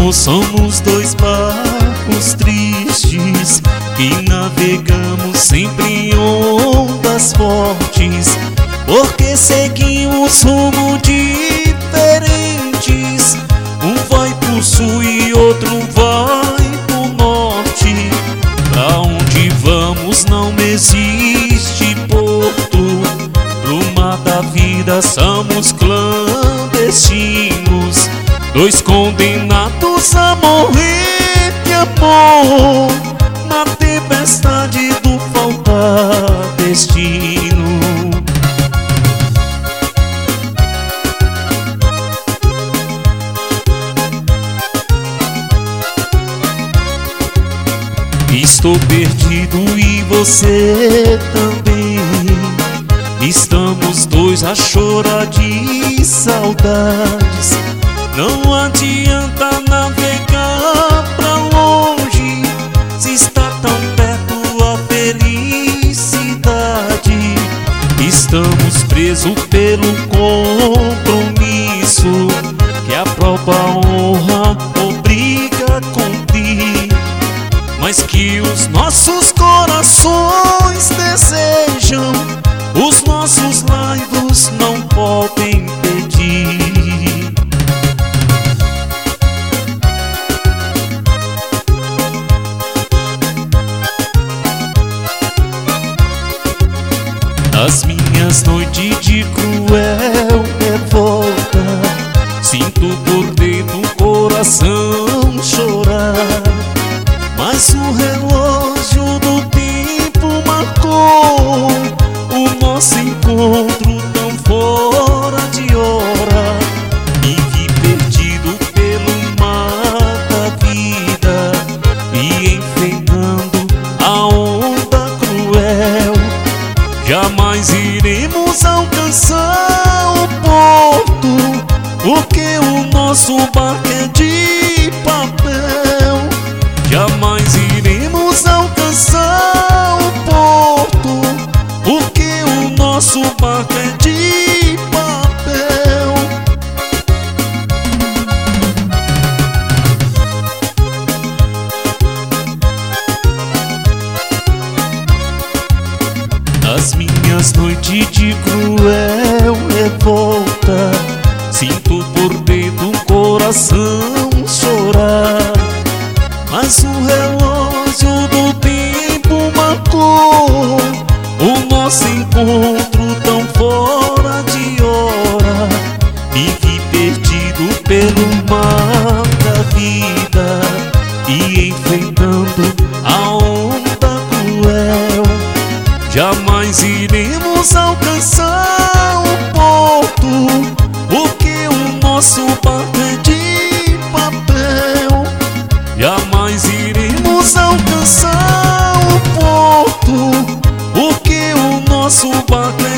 Somos dois barcos tristes que navegamos sempre em ondas fortes, porque seguimos rumo diferentes. Um vai pro sul e outro vai pro norte. Pra onde vamos não existe porto. Pro mar da vida somos clandestinos, dois condenados a morrer de amor na tempestade do faltar destino. Estou perdido e você também. Estamos dois a chorar de saudades. Não adianta navegar pra longe, se está tão perto a felicidade. Estamos presos pelo compromisso que a própria honra obriga a cumprir, mas que os nossos corações desejam, os nossos laivos não podem pedir. Nas minhas noites de cruel revolta, sinto por dentro o coração chorar, mas o relógio do tempo marcou o nosso encontro tão fora de hora. Me vi perdido pelo mar da vida e enfrentando a onda cruel. Jamais iremos alcançar o porto, porque o nosso barco é de papel. Jamais iremos alcançar o porto, porque o nosso barco é de papel. Nas minhas noites de cruel revolta, sinto por dentro o coração chorar, mas o relógio do tempo marcou o nosso encontro tão fora de hora. Me vi perdido pelo mar da vida e enfrentando a onda cruel. Jamais iremos alcançar o porto, porque o nosso barco é de papel. Jamais iremos alcançar o porto, porque o nosso barco é